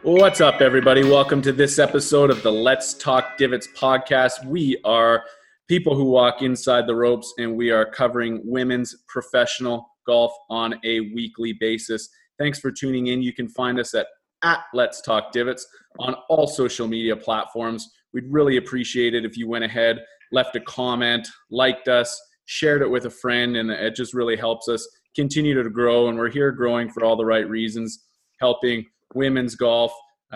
What's up, everybody? Welcome to this episode of the Let's Talk Divots podcast. We are people who walk inside the ropes, and we are covering women's professional golf on a weekly basis. Thanks for tuning in. You can find us at Let's Talk Divots on all social media platforms. We'd really appreciate it if you went ahead, left a comment, liked us, shared it with a friend, and it just really helps us continue to grow. And we're here growing for all the right reasons, helping women's golf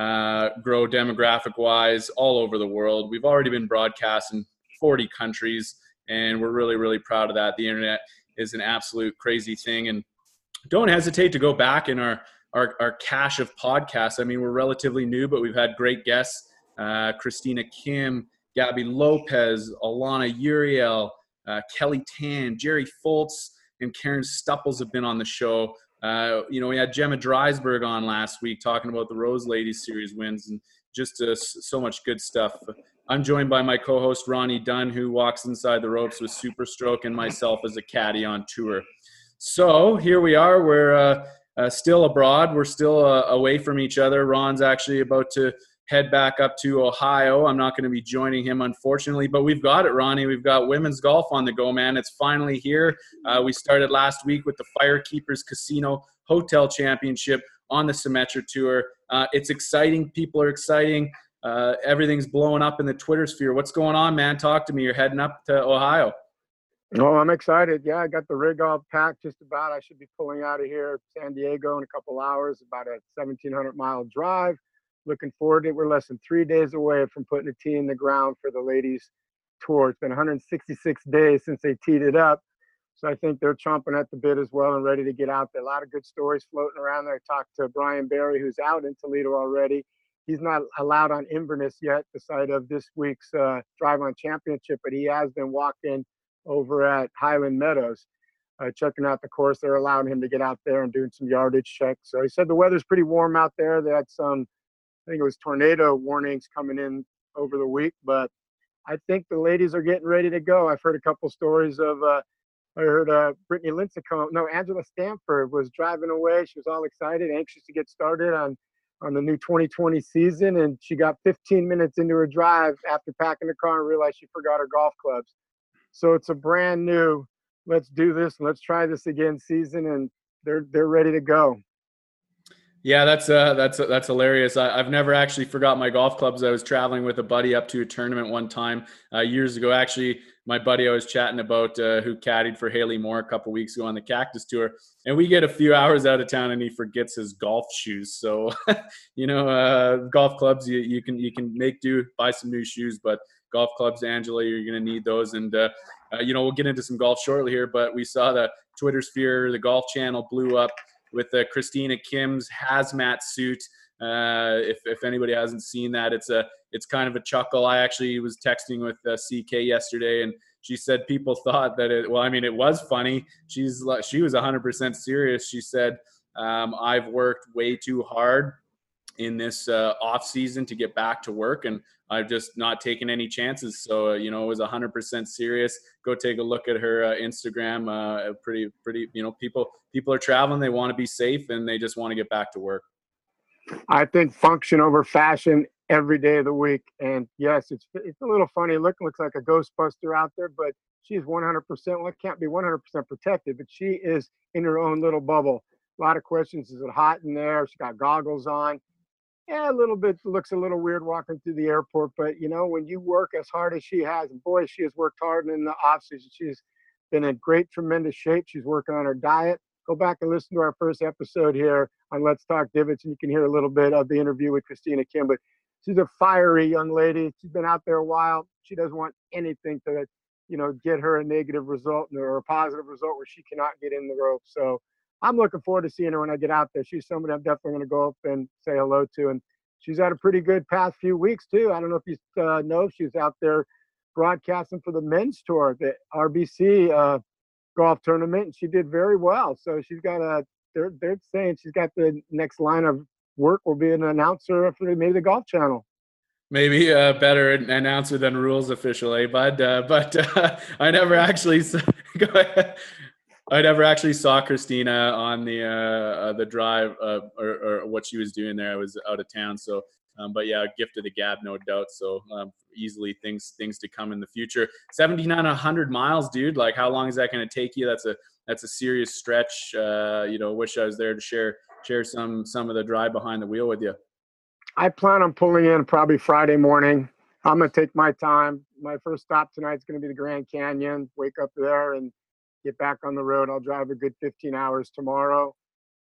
grow demographic-wise all over the world. We've already been broadcast in 40 countries, and we're really, really proud of that. The internet is an absolute crazy thing, and don't hesitate to go back in our cache of podcasts. I mean, we're relatively new, but we've had great guests. Christina Kim, Gabby Lopez, Alana Uriel, Kelly Tan, Jerry Foltz, and Karen Stupples have been on the show. We had Gemma Dreisberg on last week talking about the Rose Ladies Series wins and just so much good stuff. I'm joined by my co-host Ronnie Dunn, who walks inside the ropes with Super Stroke, and myself as a caddy on tour. So here we are. We're still abroad. We're still away from each other. Ron's actually about to head back up to Ohio. I'm not going to be joining him, unfortunately, but we've got it, Ronnie. We've got women's golf on the go, man. It's finally here. We started last week with the Firekeepers Casino Hotel Championship on the Symetra Tour. It's exciting. People are exciting. Everything's blowing up in the Twitter sphere. What's going on, man? Talk to me. You're heading up to Ohio. Oh, I'm excited. Yeah, I got the rig all packed just about. I should be pulling out of here, San Diego, in a couple hours, about a 1,700-mile drive. Looking forward to it. We're less than 3 days away from putting a tee in the ground for the ladies tour. It's been 166 days since they teed it up. So I think they're chomping at the bit as well and ready to get out there. A lot of good stories floating around there. I talked to Brian Barry, who's out in Toledo already. He's not allowed on Inverness yet, the site of this week's Drive On Championship, but he has been walking over at Highland Meadows, checking out the course. They're allowing him to get out there and doing some yardage checks. So he said the weather's pretty warm out there. They had some, I think it was tornado warnings coming in over the week, but I think the ladies are getting ready to go. I've heard a couple stories of, I heard Brittany Lincecum, Angela Stanford was driving away. She was all excited, anxious to get started on the new 2020 season, and she got 15 minutes into her drive after packing the car and realized she forgot her golf clubs. So it's a brand new, let's do this and let's try this again season, and they're ready to go. Yeah, that's hilarious. I've never actually forgot my golf clubs. I was traveling with a buddy up to a tournament one time years ago. Actually, my buddy I was chatting about who caddied for Haley Moore a couple weeks ago on the Cactus Tour, and we get a few hours out of town and he forgets his golf shoes. So, golf clubs you can make do, buy some new shoes, but golf clubs, Angela, you're going to need those. And we'll get into some golf shortly here, but we saw the Twitter sphere, the Golf Channel blew up with Christina Kim's hazmat suit. If anybody hasn't seen that, it's kind of a chuckle. I actually was texting with CK yesterday, and she said people thought that it was funny. She was 100% serious. She said, I've worked way too hard in this off season to get back to work, and I've just not taken any chances. So, it was 100% serious. Go take a look at her Instagram. Pretty, people are traveling. They want to be safe, and they just want to get back to work. I think function over fashion every day of the week. And yes, it's a little funny looking. Looks like a Ghostbuster out there, but she's 100%. Well, it can't be 100% protected, but she is in her own little bubble. A lot of questions. Is it hot in there? She got goggles on. Yeah, a little bit, looks a little weird walking through the airport, but when you work as hard as she has, and boy, she has worked hard in the off season. She's been in great, tremendous shape. She's working on her diet. Go back and listen to our first episode here on Let's Talk Divots, and you can hear a little bit of the interview with Christina Kim. But she's a fiery young lady. She's been out there a while. She doesn't want anything to, get her a negative result or a positive result where she cannot get in the rope. So I'm looking forward to seeing her when I get out there. She's somebody I'm definitely going to go up and say hello to. And she's had a pretty good past few weeks, too. I don't know if you know, she was out there broadcasting for the men's tour, the RBC golf tournament, and she did very well. So she's got they're saying she's got the next line of work will be an announcer for maybe the Golf Channel. Maybe a better announcer than rules official, bud? But I never actually – go ahead. I never actually saw Christina on the drive or what she was doing there. I was out of town, so but yeah, gift of the gab, no doubt. So easily things to come in the future. 7,900 miles, dude. Like, how long is that going to take you? That's a serious stretch. Wish I was there to share some of the drive behind the wheel with you. I plan on pulling in probably Friday morning. I'm going to take my time. My first stop tonight is going to be the Grand Canyon. Wake up there and get back on the road. I'll drive a good 15 hours tomorrow.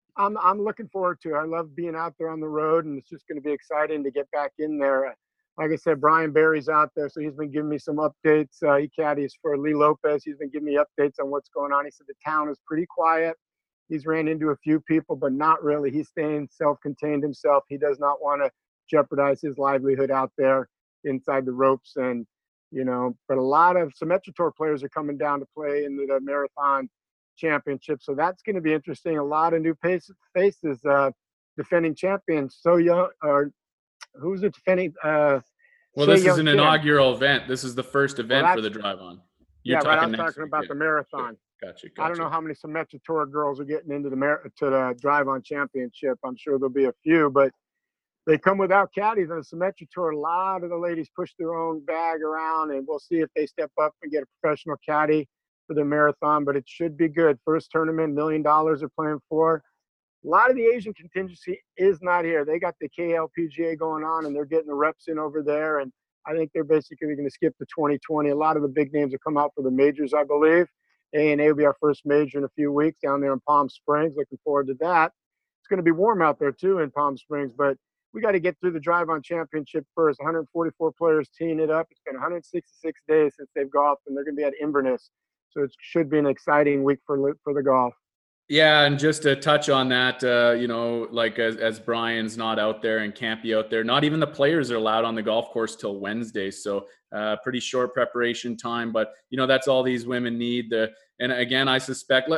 I'm looking forward to it. I love being out there on the road, and it's just going to be exciting to get back in there. Like I said, Brian Barry's out there, so he's been giving me some updates. He caddies for Lee Lopez. He's been giving me updates on what's going on. He said the town is pretty quiet. He's ran into a few people, but not really. He's staying self-contained himself. He does not want to jeopardize his livelihood out there inside the ropes. And, but a lot of Symetra Tour players are coming down to play in the marathon championship. So that's going to be interesting. A lot of new faces, defending champions. So young, or who's it defending? Well, this is an inaugural event. This is the first event for the Drive On. I was talking about the marathon. Gotcha. I don't know how many Symetra Tour girls are getting into the Drive On championship. I'm sure there'll be a few, but they come without caddies on the Symetra Tour. A lot of the ladies push their own bag around, and we'll see if they step up and get a professional caddy for the marathon, but it should be good. First tournament, $1 million they're playing for. A lot of the Asian contingency is not here. They got the KLPGA going on, and they're getting the reps in over there, and I think they're basically going to skip to 2020. A lot of the big names will come out for the majors, I believe. A&A will be our first major in a few weeks down there in Palm Springs. Looking forward to that. It's going to be warm out there, too, in Palm Springs, but we got to get through the Drive On Championship first. 144 players teeing it up. It's been 166 days since they've golfed, and they're going to be at Inverness. So it should be an exciting week for the golf. Yeah, and just to touch on that, like as Brian's not out there and can't be out there, not even the players are allowed on the golf course till Wednesday. So pretty short preparation time, but that's all these women need. And again, I suspect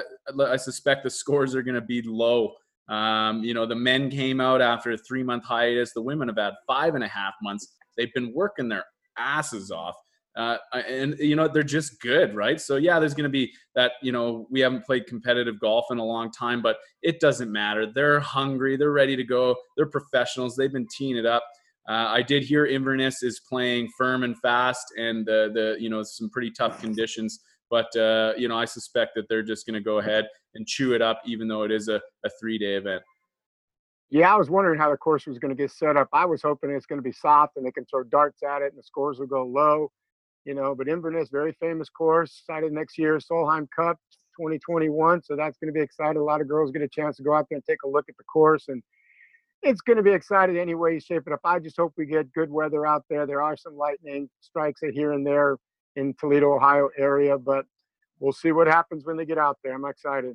the scores are going to be low. The men came out after a 3-month hiatus. The women have had 5.5 months. They've been working their asses off. And they're just good, right? So yeah, there's going to be that, we haven't played competitive golf in a long time, but it doesn't matter. They're hungry. They're ready to go. They're professionals. They've been teeing it up. I did hear Inverness is playing firm and fast, and some pretty tough conditions. But I suspect that they're just going to go ahead and chew it up, even though it is a 3-day event. Yeah, I was wondering how the course was going to get set up. I was hoping it's going to be soft and they can throw darts at it and the scores will go low. But Inverness, very famous course, cited next year, Solheim Cup 2021. So that's going to be exciting. A lot of girls get a chance to go out there and take a look at the course, and it's going to be exciting any way you shape it up. I just hope we get good weather out there. There are some lightning strikes here and there in Toledo, Ohio area, but we'll see what happens when they get out there. I'm excited.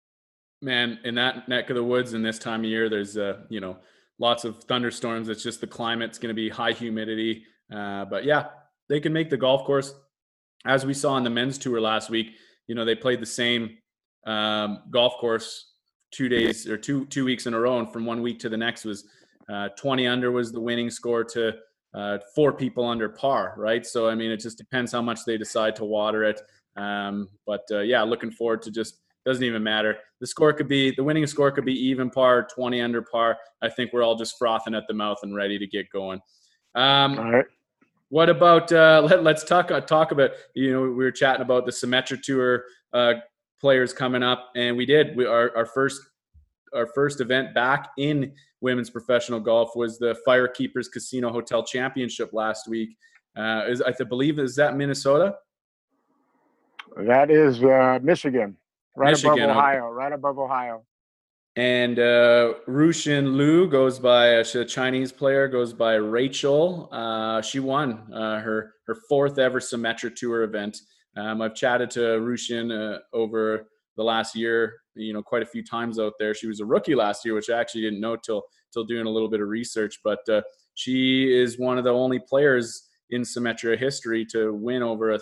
Man, in that neck of the woods in this time of year, there's lots of thunderstorms. It's just the climate's going to be high humidity. But yeah, they can make the golf course. As we saw on the men's tour last week, they played the same golf course 2 days or two weeks in a row, and from 1 week to the next was 20 under was the winning score to 4 people under par, right? So I mean, it just depends how much they decide to water it. Yeah, looking forward to just, doesn't even matter. The winning score could be even par, 20 under par. I think we're all just frothing at the mouth and ready to get going. All right. What about let's talk about, we were chatting about the Symetra Tour players coming up, and our first event back in women's professional golf was the Firekeepers Casino Hotel Championship last week. I believe is that Minnesota? That is Michigan. Michigan, right above Ohio. And Rushin Liu goes by, she's a Chinese player, goes by Rachel. She won her 4th ever Symetra Tour event. I've chatted to Rushin over the last year, quite a few times out there. She was a rookie last year, which I actually didn't know till doing a little bit of research. But she is one of the only players in Symetra history to win over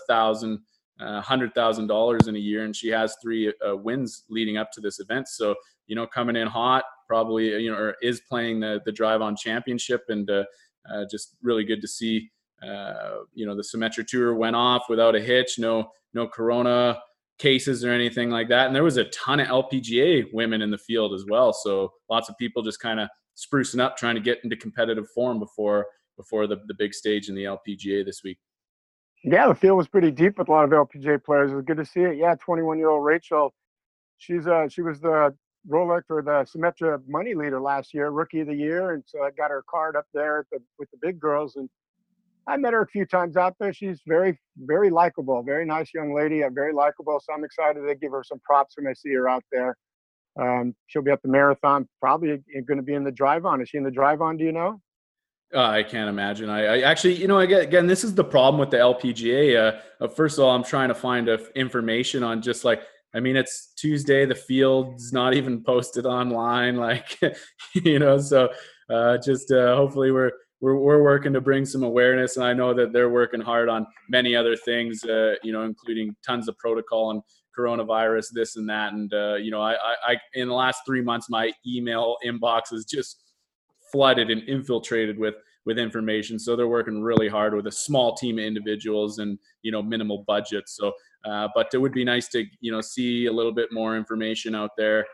$100,000 in a year, and she has 3 wins leading up to this event. So coming in hot, probably or is playing the Drive On Championship, and just really good to see. The Symetra Tour went off without a hitch, no corona cases or anything like that. And there was a ton of LPGA women in the field as well. So lots of people just kind of sprucing up, trying to get into competitive form before the big stage in the LPGA this week. Yeah, the field was pretty deep with a lot of LPGA players. It was good to see it. Yeah, 21-year-old Rachel. She was the Rolex or the Symetra money leader last year, rookie of the year, and so I got her card up there with the big girls. And I met her a few times out there. She's very, very likable, very nice young lady, very likable. So I'm excited to give her some props when I see her out there. She'll be at the marathon, probably going to be in the drive on. Is she in the drive on? Do you know? I can't imagine. I actually, again, this is the problem with the LPGA. First of all, I'm trying to find information on just like, I mean, it's Tuesday. The field's not even posted online, like, So just hopefully we're working to bring some awareness, and I know that they're working hard on many other things, including tons of protocol and coronavirus, this and that. And I in the last 3 months, my email inbox is just flooded and infiltrated with information. So they're working really hard with a small team of individuals and minimal budgets. So but it would be nice to see a little bit more information out there.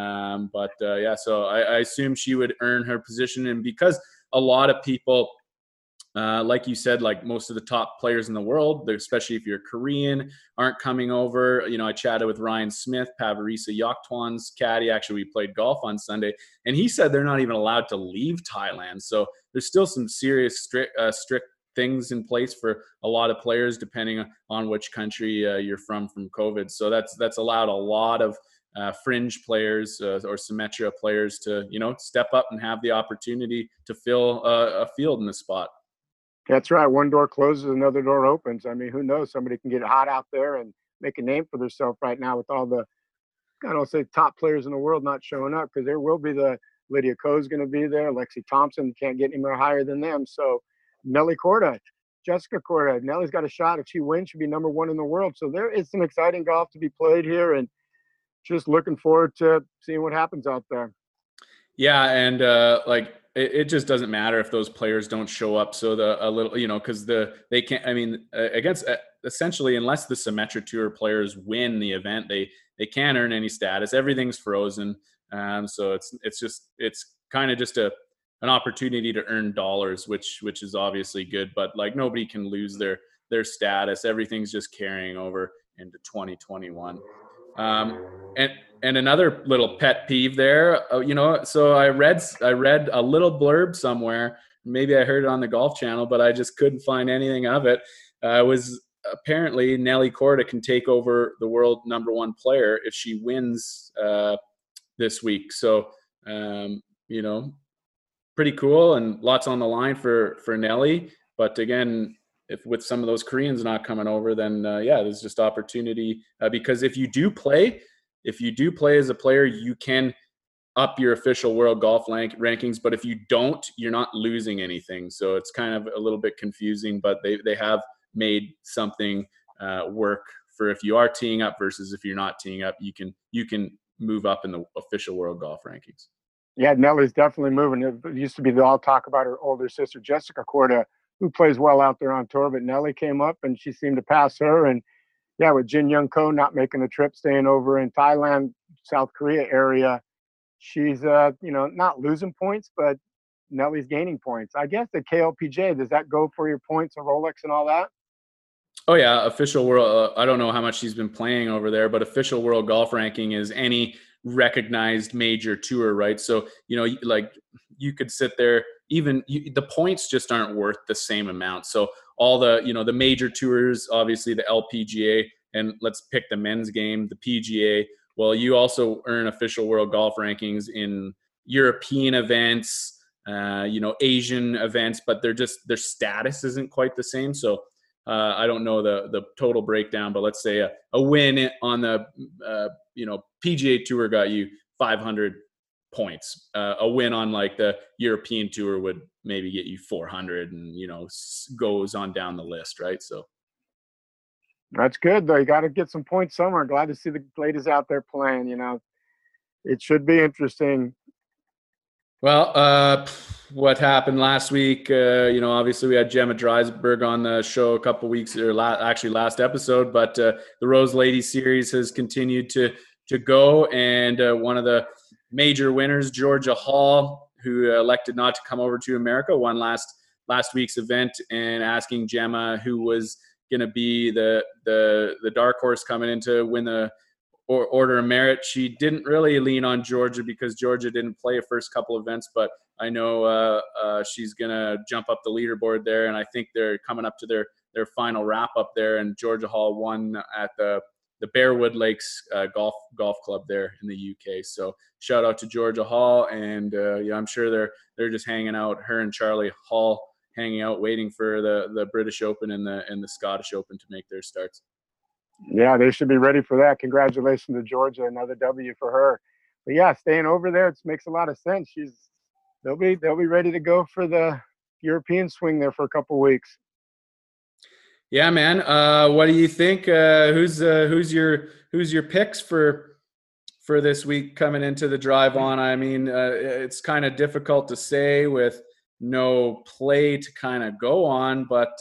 So I assume she would earn her position, and because a lot of people, like you said, like most of the top players in the world, especially if you're Korean, aren't coming over. I chatted with Ryan Smith, Pavarisa Yaktwan's caddy. Actually, we played golf on Sunday, and he said they're not even allowed to leave Thailand. So there's still some serious strict things in place for a lot of players, depending on which country you're from COVID. So that's allowed a lot of fringe players or Symetra players to step up and have the opportunity to fill a field in the spot. That's right. One door closes, another door opens. I mean, who knows? Somebody can get hot out there and make a name for themselves right now with all the, I don't say top players in the world not showing up, because there will be the Lydia Ko's going to be there. Lexi Thompson, can't get any more higher than them. So Nelly Korda, Jessica Korda. Nelly's got a shot. If she wins, she'll be number one in the world. So there is some exciting golf to be played here, and just looking forward to seeing what happens out there. Yeah, and it just doesn't matter if those players don't show up. So because they can't. I mean, against essentially, unless the Symetra Tour players win the event, they can't earn any status. Everything's frozen. So it's kind of just an opportunity to earn dollars, which is obviously good. But like nobody can lose their status. Everything's just carrying over into 2021. And another little pet peeve there, so I read a little blurb somewhere. Maybe I heard it on the Golf Channel, but I just couldn't find anything of it. It was apparently Nelly Korda can take over the world number one player if she wins this week. So, pretty cool, and lots on the line for Nelly. But again, if with some of those Koreans not coming over, then there's just opportunity because if you do play as a player, you can up your official world golf rankings. But if you don't, you're not losing anything. So it's kind of a little bit confusing, but they have made something work for if you are teeing up versus if you're not teeing up, you can move up in the official world golf rankings. Yeah, Nelly's definitely moving. It used to be all talk about her older sister, Jessica Korda, who plays well out there on tour, but Nelly came up and she seemed to pass her. And yeah, with Jin Young Ko not making the trip, staying over in Thailand, South Korea area, she's not losing points, but Nelly's gaining points. I guess the KLPJ, does that go for your points of Rolex and all that? Oh yeah, official world. I don't know how much she's been playing over there, but official world golf ranking is any recognized major tour, right? So like you could sit there, the points just aren't worth the same amount. So all the the major tours, obviously the LPGA, and let's pick the men's game, the PGA. Well, you also earn official world golf rankings in European events, Asian events, but their status isn't quite the same. So I don't know the total breakdown, but let's say a win on the PGA Tour got you 500 points. A win on like the European Tour would maybe get you 400, and goes on down the list, right? So that's good though. You got to get some points somewhere. Glad to see the ladies out there playing. It should be interesting. Well, what happened last week? Obviously we had Gemma Dreisberg on the show a couple weeks, or actually last episode. But the Rose Lady Series has continued to go, and one of the major winners, Georgia Hall, who elected not to come over to America, won last week's event, and asking Gemma, who was going to be the dark horse coming in to win the Order of Merit. She didn't really lean on Georgia because Georgia didn't play a first couple events, but I know she's gonna jump up the leaderboard there, and I think they're coming up to their final wrap up there. And Georgia Hall won at the Bearwood Lakes golf club there in the UK. So shout out to Georgia Hall, and I'm sure they're just hanging out. Her and Charlie Hall hanging out, waiting for the British Open and the Scottish Open to make their starts. Yeah, they should be ready for that. Congratulations to Georgia, another W for her. But yeah, staying over there, it makes a lot of sense. They'll be ready to go for the European swing there for a couple weeks. Yeah, man. What do you think? Who's your picks for this week coming into the drive on? I mean, it's kind of difficult to say with no play to kind of go on, but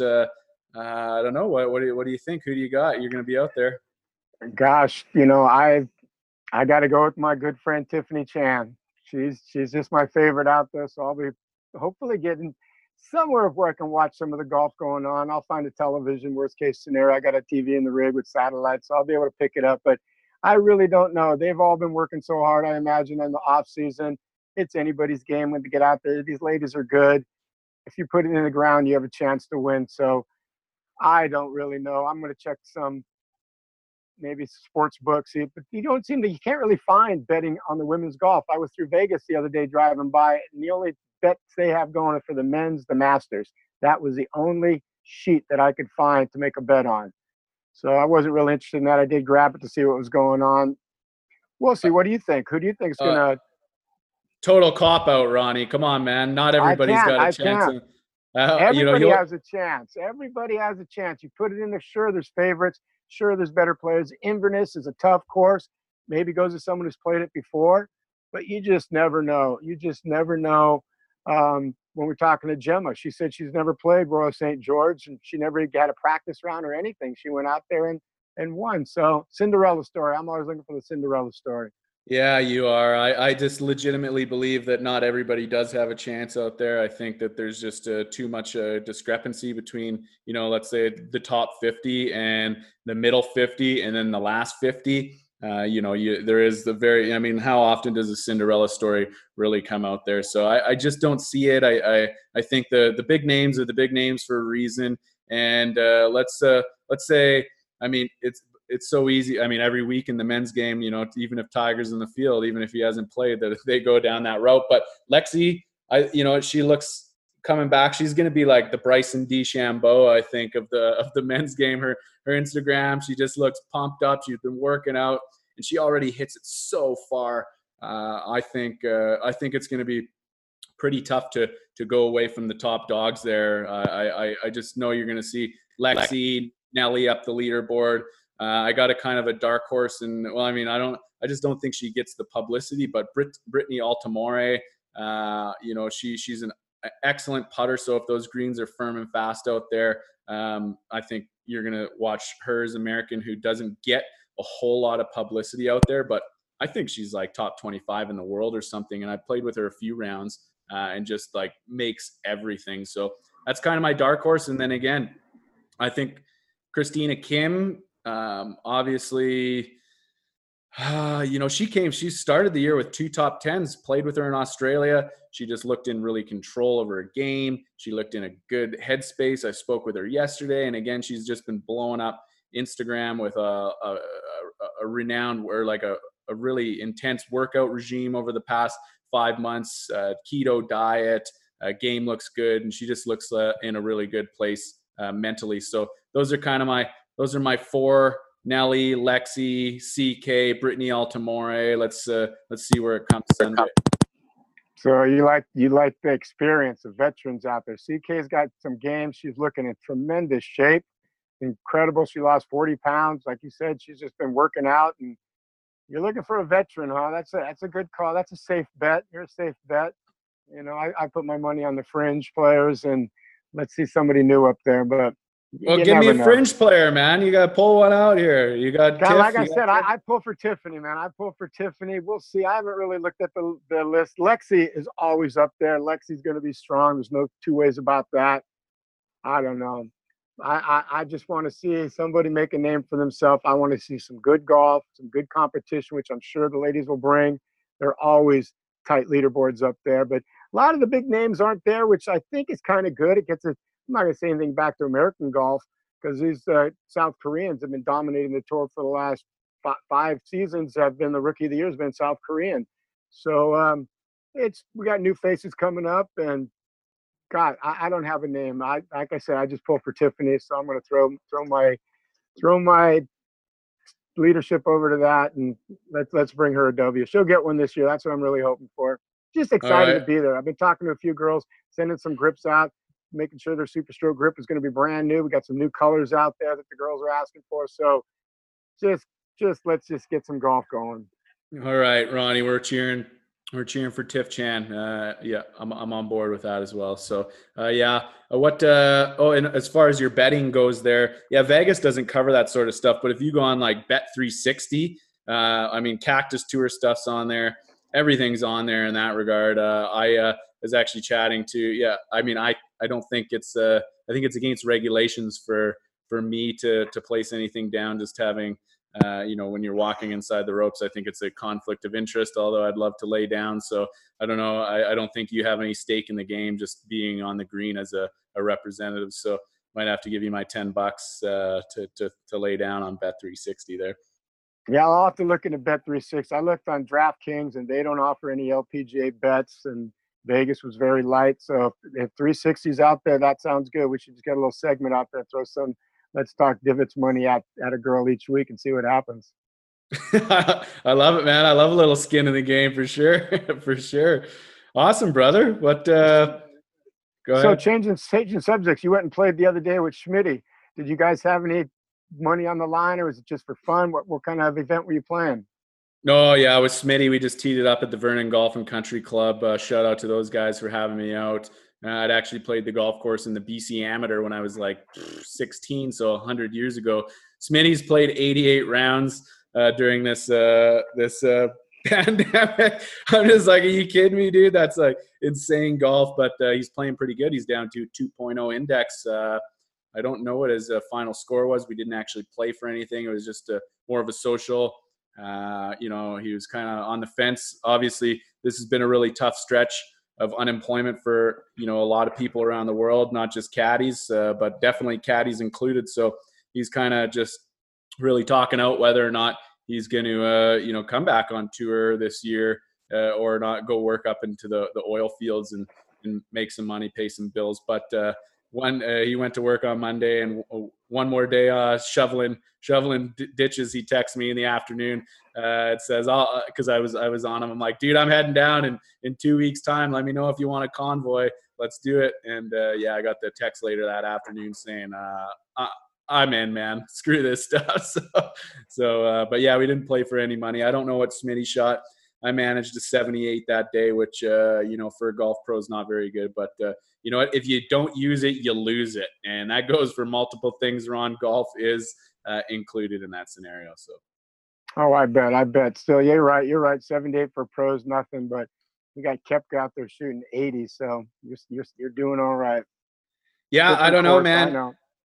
I don't know. What do you think? Who do you got? You're going to be out there. Gosh, I got to go with my good friend Tiffany Chan. She's just my favorite out there, so I'll be hopefully getting somewhere where I can watch some of the golf going on. I'll find a television. Worst case scenario, I got a TV in the rig with satellite, so I'll be able to pick it up. But I really don't know. They've all been working so hard. I imagine in the off season, it's anybody's game when to get out there. These ladies are good. If you put it in the ground, you have a chance to win. So I don't really know. I'm going to check some maybe sports books, but you can't really find betting on the women's golf. I was through Vegas the other day driving by, and the only bets they have going for the men's, the Masters. That was the only sheet that I could find to make a bet on. So I wasn't really interested in that. I did grab it to see what was going on. We'll see. What do you think? Who do you think is going to? Total cop out, Ronnie. Come on, man. Not everybody's got a chance. Everybody has a chance. Everybody has a chance. You put it in there. Sure, there's favorites. Sure, there's better players. Inverness is a tough course. Maybe goes to someone who's played it before, but you just never know. You just never know. When we're talking to Gemma, she said she's never played Royal St. George, and she never had a practice round or anything. She went out there and won. So Cinderella story. I'm always looking for the Cinderella story. Yeah, you are. I just legitimately believe that not everybody does have a chance out there. I think that there's just too much discrepancy between, let's say the top 50 and the middle 50 and then the last 50. There is how often does a Cinderella story really come out there? So I just don't see it. I think the big names are the big names for a reason. And let's say, it's so easy. I mean, every week in the men's game, even if Tiger's in the field, even if he hasn't played, that they go down that route. But Lexi, she looks coming back. She's going to be like the Bryson DeChambeau, I think, of the men's game. Her Instagram, she just looks pumped up. She's been working out, and she already hits it so far. I think it's going to be pretty tough to go away from the top dogs there. I just know you're going to see Lexi, Nelly up the leaderboard. I got a kind of a dark horse, and I just don't think she gets the publicity. But Brittany Altamore, she's an excellent putter. So if those greens are firm and fast out there, I think you're gonna watch her as American, who doesn't get a whole lot of publicity out there. But I think she's like top 25 in the world or something. And I played with her a few rounds, and just like makes everything. So that's kind of my dark horse. And then again, I think Christina Kim. Obviously, she started the year with 2 top 10s, played with her in Australia. She just looked in really control of her game. She looked in a good headspace. I spoke with her yesterday, and again, she's just been blowing up Instagram with a renowned, or like a really intense workout regime over the past 5 months, keto diet, game looks good, and she just looks in a really good place mentally. So those are my 4: Nelly, Lexi, CK, Brittany Altamore. Let's see where it comes Sunday. So you like the experience of veterans out there. CK's got some games. She's looking in tremendous shape. Incredible. She lost 40 pounds. Like you said, she's just been working out. And you're looking for a veteran, huh? That's a good call. That's a safe bet. You're a safe bet. I put my money on the fringe players, and let's see somebody new up there. But Well, you give me never a know. fringe player, man. You got to pull one out here. You got God, Tiff. like I said, I pull for Tiffany, man. I pull for Tiffany. We'll see. I haven't really looked at the list. Lexi is always up there. Lexi's going to be strong. There's no two ways about that. I don't know. I just want to see somebody make a name for themselves. I want to see some good golf, some good competition, which I'm sure the ladies will bring. They're always tight leaderboards up there, but a lot of the big names aren't there, which I think is kind of good. I'm not going to say anything back to American golf because these South Koreans have been dominating the tour for the last five seasons. Have been the rookie of the year has been South Korean. So we got new faces coming up, and God, I don't have a name. Like I said, I just pull for Tiffany, so I'm going to throw my leadership over to that, and let's bring her a W. She'll get one this year. That's what I'm really hoping for. Just All excited right. to be there. I've been talking to a few girls, sending some grips out, making sure their Super Stroke grip is going to be brand new. We got some new colors out there that the girls are asking for. So just let's just get some golf going. All right, Ronnie, we're cheering for Tiff Chan. Yeah, I'm on board with that as well. So yeah, and as far as your betting goes there, yeah, Vegas doesn't cover that sort of stuff. But if you go on like Bet360, I mean, Cactus Tour stuff's on there. Everything's on there in that regard. I was actually chatting to, yeah, I mean, I don't think I think it's against regulations for me to place anything down just having. When you're walking inside the ropes, I think it's a conflict of interest, although I'd love to lay down. So I don't know. I don't think you have any stake in the game just being on the green as a representative. So might have to give you my $10 to lay down on Bet360 there. Yeah, I'll have to look into Bet360. I looked on DraftKings, and they don't offer any LPGA bets, and Vegas was very light. So if 360's out there, that sounds good. We should just get a little segment out there, throw some Let's Talk Divots money at a girl each week and see what happens. I love it, man. I love a little skin in the game for sure. For sure. Awesome, brother. What go ahead. So changing subjects, you went and played the other day with Schmitty. Did you guys have any money on the line, or was it just for fun? What kind of event were you playing? No, yeah, with Smitty, we just teed it up at the Vernon Golf and Country Club. Shout out to those guys for having me out. I'd actually played the golf course in the BC Amateur when I was like 16, so 100 years ago. Smitty's played 88 rounds during this pandemic. I'm just like, are you kidding me, dude? That's like insane golf, but he's playing pretty good. He's down to 2.0 index. I don't know what his final score was. We didn't actually play for anything. It was just more of a social. He was kind of on the fence. Obviously, this has been a really tough stretch of unemployment for, a lot of people around the world, not just caddies, but definitely caddies included. So he's kind of just really talking out whether or not he's going to, come back on tour this year or not, go work up into the oil fields and make some money, pay some bills. But he went to work on Monday, and one more day shoveling ditches. He texts me in the afternoon. It says, because I was on him. I'm like, dude, I'm heading down in 2 weeks' time. Let me know if you want a convoy. Let's do it. And I got the text later that afternoon saying, I'm in, man. Screw this stuff. But yeah, we didn't play for any money. I don't know what Smitty shot. I managed a 78 that day, which, for a golf pro is not very good. But you know what? If you don't use it, you lose it. And that goes for multiple things, Ron. Golf is included in that scenario. So. Oh, I bet. Still, you're right. 78 for pros, nothing. But we got Koepka out there shooting 80, so you're doing all right. Yeah, Different I don't know, course, man. I know.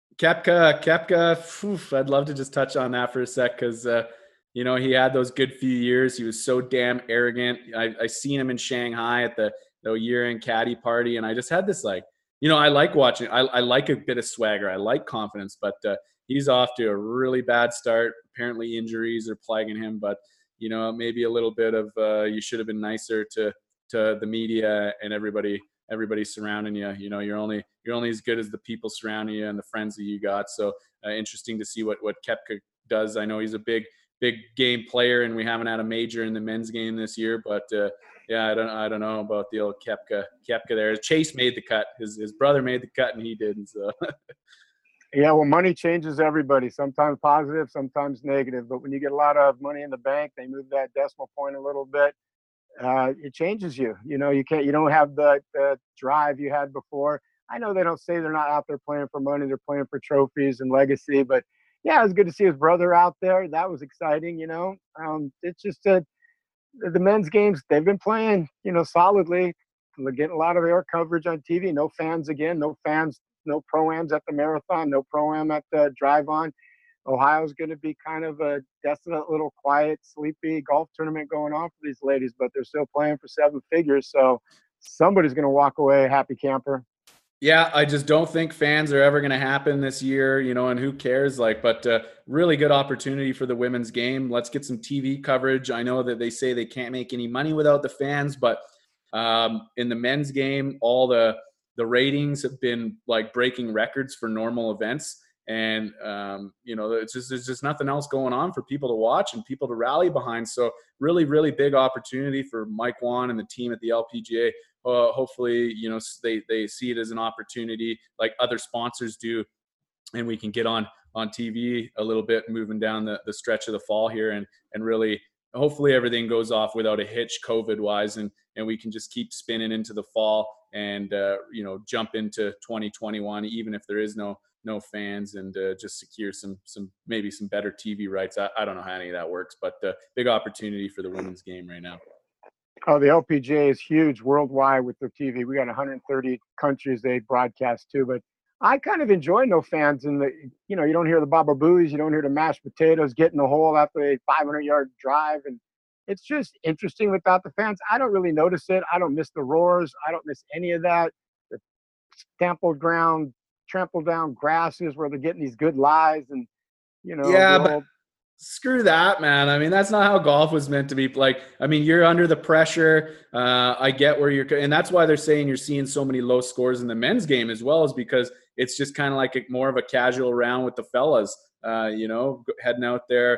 Koepka, I'd love to just touch on that for a sec because, he had those good few years. He was so damn arrogant. I seen him in Shanghai at the year-end caddy party, and I just had this I like watching. I like a bit of swagger. I like confidence, but he's off to a really bad start. Apparently injuries are plaguing him, but, maybe a little bit of you should have been nicer to the media and everybody surrounding you. You're only as good as the people surrounding you and the friends that you got. So interesting to see what Koepka does. I know he's a big game player, and we haven't had a major in the men's game this year, but I don't know about the old Koepka there. Chase made the cut. His brother made the cut, and he didn't. So. Yeah, well, money changes everybody. Sometimes positive, sometimes negative. But when you get a lot of money in the bank, they move that decimal point a little bit. it changes you. You don't have the drive you had before. I know they don't say they're not out there playing for money; they're playing for trophies and legacy. But yeah, it was good to see his brother out there. That was exciting. It's just the men's games they've been playing, solidly. They're getting a lot of air coverage on TV. No fans again. No fans. No pro-ams at the marathon. No pro-am at the drive-on. Ohio's going to be kind of a desolate little quiet, sleepy golf tournament going on for these ladies, but they're still playing for seven figures. So somebody's going to walk away a happy camper. Yeah, I just don't think fans are ever going to happen this year, and who cares? But really good opportunity for the women's game. Let's get some TV coverage. I know that they say they can't make any money without the fans, but in the men's game, all the ratings have been like breaking records for normal events. And, there's just nothing else going on for people to watch and people to rally behind. So really, really big opportunity for Mike Whan and the team at the LPGA. Hopefully, they see it as an opportunity like other sponsors do, and we can get on TV a little bit moving down the stretch of the fall here, and really hopefully everything goes off without a hitch COVID wise, and we can just keep spinning into the fall and jump into 2021 even if there is no fans, and just secure some maybe some better TV rights. I don't know how any of that works, but big opportunity for the women's game right now. Oh, the LPGA is huge worldwide with their TV. We got 130 countries they broadcast to, but I kind of enjoy no fans. And you don't hear the Baba Booey's, you don't hear the mashed potatoes getting the hole after a 500-yard drive, and it's just interesting without the fans. I don't really notice it. I don't miss the roars. I don't miss any of that. The trampled down grasses where they're getting these good lies, and yeah, but screw that, man. I mean, that's not how golf was meant to be. Like, I mean, you're under the pressure. I get where and that's why they're saying you're seeing so many low scores in the men's game as well, is because it's just kind of like more of a casual round with the fellas, heading out there,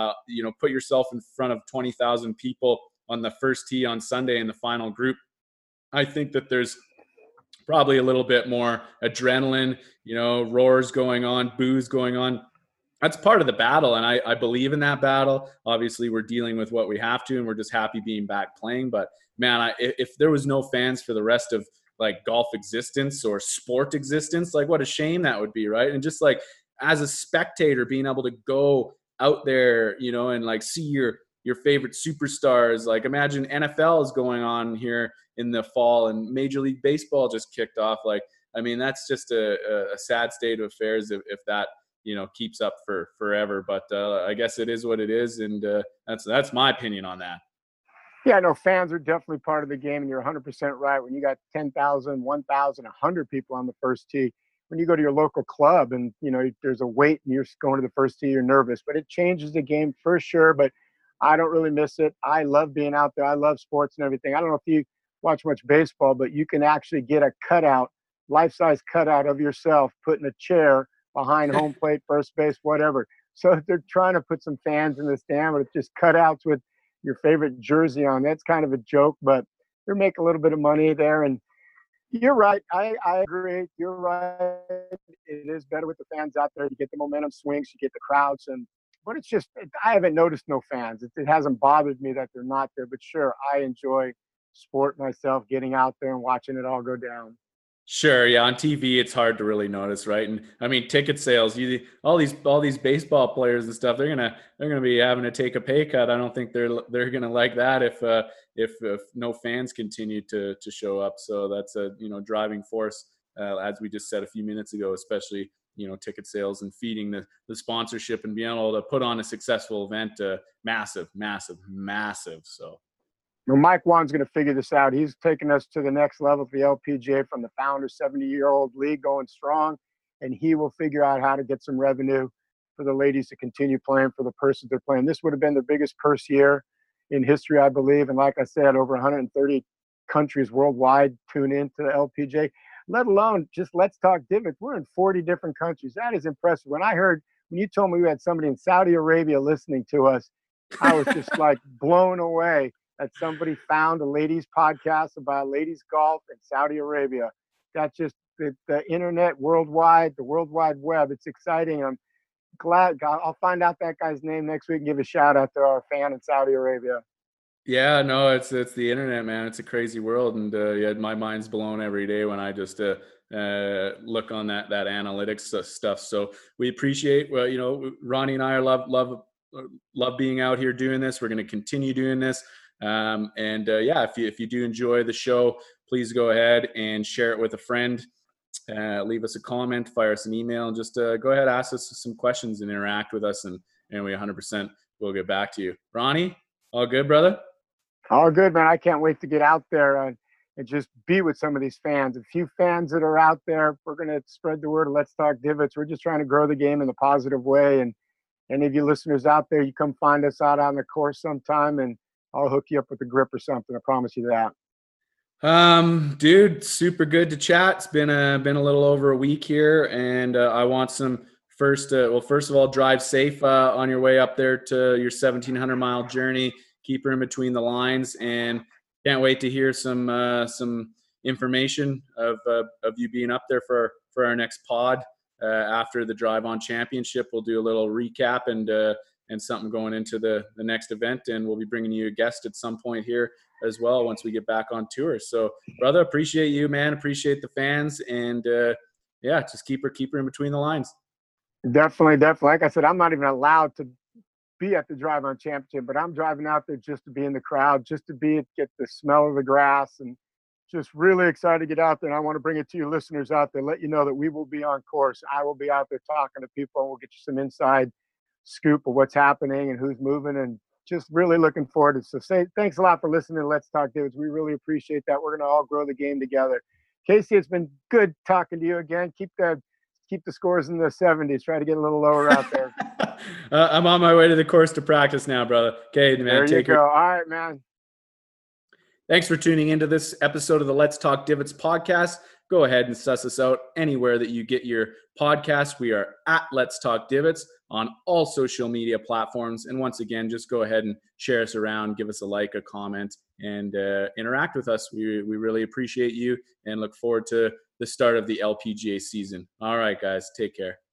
put yourself in front of 20,000 people on the first tee on Sunday in the final group. I think that there's probably a little bit more adrenaline, roars going on, boos going on. That's part of the battle, and I believe in that battle. Obviously, we're dealing with what we have to, and we're just happy being back playing. But man, if there was no fans for the rest of like golf existence or sport existence, like what a shame that would be, right? And just like as a spectator, being able to go out there, and like see your favorite superstars. Like imagine NFL is going on here in the fall, and Major League Baseball just kicked off. Like, I mean, that's just a sad state of affairs if that keeps up for forever. But I guess it is what it is, and that's my opinion on that. Yeah, no, fans are definitely part of the game, and you're 100% right. When you got 10,000, 1,000, 100 people on the first tee, when you go to your local club and there's a wait and you're going to the first tee, you're nervous. But it changes the game for sure. But I don't really miss it. I love being out there. I love sports and everything. I don't know if you watch much baseball, but you can actually get a cutout, life-size cutout of yourself, put in a chair behind home plate, first base, whatever. So they're trying to put some fans in the stand, but it's just cutouts with your favorite jersey on. That's kind of a joke, but they're making a little bit of money there. And you're right. I agree. You're right. It is better with the fans out there. You get the momentum swings, you get the crowds, but it's just, I haven't noticed no fans. It hasn't bothered me that they're not there, but sure, I enjoy sport myself, getting out there and watching it all go down. Sure, yeah. On TV, it's hard to really notice, right? And I mean, ticket sales. All these baseball players and stuff. They're gonna be having to take a pay cut. I don't think they're gonna like that if no fans continue to show up. So that's a driving force, as we just said a few minutes ago. Especially ticket sales and feeding the sponsorship and being able to put on a successful event. Massive. So. Well, Mike Whan's going to figure this out. He's taking us to the next level for the LPGA from the founder 70-year-old league going strong, and he will figure out how to get some revenue for the ladies to continue playing for the purses they're playing. This would have been their biggest purse year in history, I believe. And like I said, over 130 countries worldwide tune in to the LPGA, let alone just Let's Talk Divots. We're in 40 different countries. That is impressive. When you told me we had somebody in Saudi Arabia listening to us, I was just like blown away that somebody found a ladies podcast about ladies golf in Saudi Arabia. That's just the internet worldwide, the World Wide Web. It's exciting. I'm glad. I'll find out that guy's name next week and give a shout out to our fan in Saudi Arabia. Yeah, no, it's the internet, man. It's a crazy world, and yeah, my mind's blown every day when I just look on that analytics stuff. So we appreciate, well, Ronnie and I are love being out here doing this. We're going to continue doing this, and yeah, if you do enjoy the show, please go ahead and share it with a friend. Leave us a comment, fire us an email, and just go ahead, ask us some questions and interact with us, and we 100% will get back to you. Ronnie, all good, brother? All good, man. I can't wait to get out there and just be with some of these fans. A few fans that are out there, we're going to spread the word of Let's Talk Divots. We're just trying to grow the game in a positive way. And any of you listeners out there, you come find us out on the course sometime, and I'll hook you up with a grip or something. I promise you that. Dude, super good to chat. It's been a little over a week here, and I want some first of all, drive safe on your way up there to your 1,700-mile journey. Keep her in between the lines, and can't wait to hear some information of you being up there for our next pod after the Drive On Championship. We'll do a little recap and something going into the next event, and we'll be bringing you a guest at some point here as well once we get back on tour. So, brother, appreciate you, man. Appreciate the fans, and yeah, just keep her in between the lines. Definitely. Like I said, I'm not even allowed to be at the Drive On Championship, but I'm driving out there just to be in the crowd, just to get the smell of the grass, and just really excited to get out there. And I want to bring it to you listeners out there, let you know that we will be on course. I will be out there talking to people, and we'll get you some inside scoop of what's happening and who's moving, and just really looking forward to it. So thanks a lot for listening to Let's Talk Divots. We really appreciate that. We're going to all grow the game together. Casey, it's been good talking to you again. Keep the scores in the 70s. Try to get a little lower out there. I'm on my way to the course to practice now, brother. Okay, man. There you go. All right, man. Thanks for tuning into this episode of the Let's Talk Divots podcast. Go ahead and suss us out anywhere that you get your podcast. We are at Let's Talk Divots on all social media platforms. And once again, just go ahead and share us around, give us a like, a comment, and interact with us. We really appreciate you and look forward to the start of the LPGA season. All right, guys, take care.